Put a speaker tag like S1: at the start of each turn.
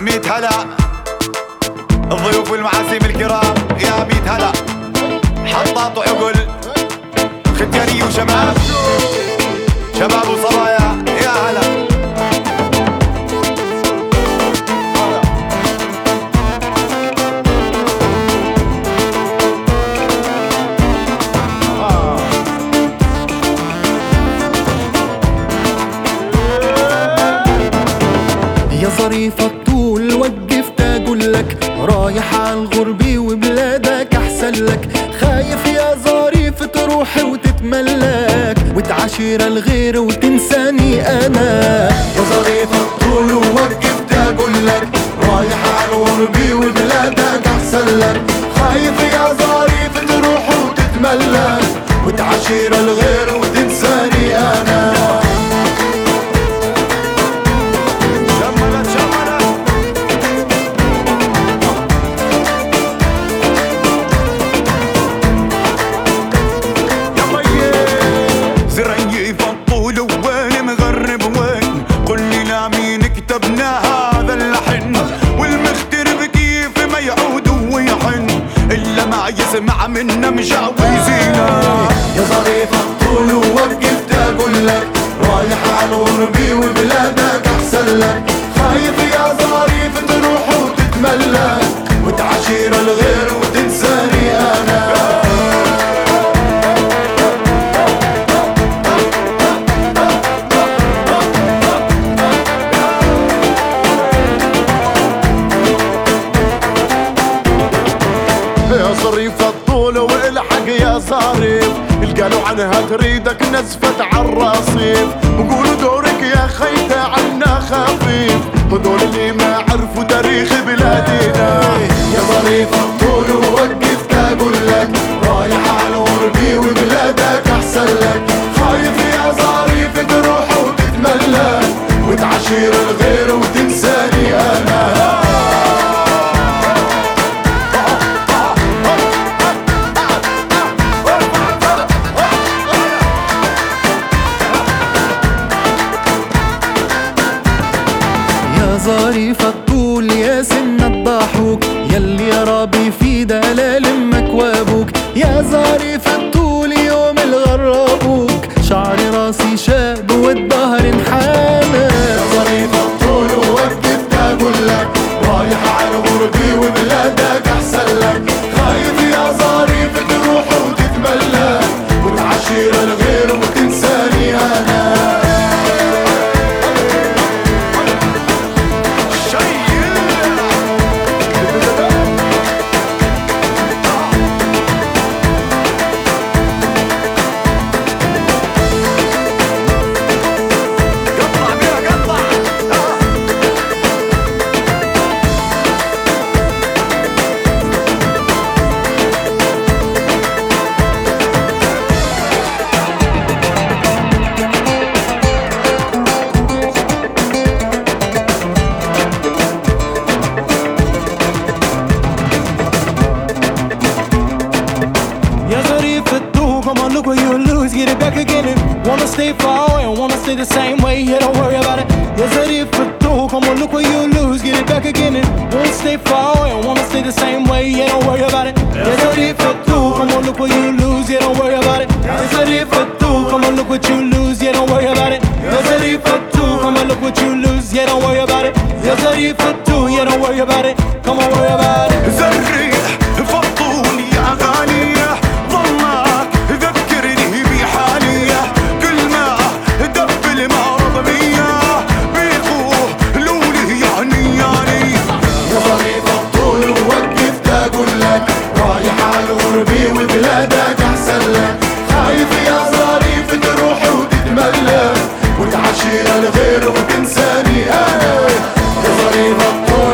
S1: ميت هلا الضيوف والمعازيم الكرام، يا ميت هلا حطاط وعقل ختياني وشباب، شباب وصبايا، يا هلا.
S2: يا ظريفة الطول وقفت اقولك رايح عالغربي وبلادك احسن لك، خايف يا ظريف تروح وتتملك وتعاشر الغير وتنساني انا. يا ظريفة الطول وقفت اقولك رايح عالغربي وبلادك احسن لك، خايف يا ظريف تروح وتتملك وتعاشر الغير وتنساني انا.
S1: هذا اللحن والمغترب كيف ما يعود ويحن إلا ما يسمع منا مجاوزينا.
S2: يا ظريف الطول وقفت أقولك رايح عالغربي وبلادك أحسن لك، خايف يا ظريف تروح وتتملك وتعاشر الغير وتنساني أنا.
S3: يا ظريف الطول والحق يا ظريف، القالوا عنها تريدك نزفت عالرصيف، وقولوا دورك يا خيتة عنا خفيف، هدول اللي ما عرفوا تاريخ بلادنا.
S2: يا ظريف الطول وقفت أقولك رايح عالغربي وبلادك أحسن لك، خايف يا ظريف تروح وتتملك وتعاشر الغير وتنساني أنا. ظريف الطول يا سن الضحوك يلي يا ربي في دلال امك وابوك، يا ظريف الطول يوم الغربوك شعر راسي شاب والظهر انحنى. يا ظريف الطول وقفت اقولك رايح عالغربي وبلادك احسن لك، خايف يا ظريف تروح وتتملك وتعاشر الغير وتنساني انا.
S4: Look where you lose, get it back again and wanna stay far away and wanna stay the same way, yeah, don't worry about it. Yes, I did for two, come on, look where you lose, get it back again and won't stay far away and wanna stay the same way, yeah, don't worry about it. Yes, I did for two, come on, look where you lose, yeah, don't worry about it. Yes, I did for two, come on, look what you lose, yeah, don't worry about it. Yes, I did for two, come on, look what you lose, yeah, don't worry about it. Yes, I did for two, yeah, don't worry about it. Come on, worry about it.
S1: زريح فطول يا غالية ضمك ذكرني بحالية، كل ما دب المرض مياه بيخوه لولي يعني.
S2: يا ظريف الطول وقفت اقولك رايح عالغربي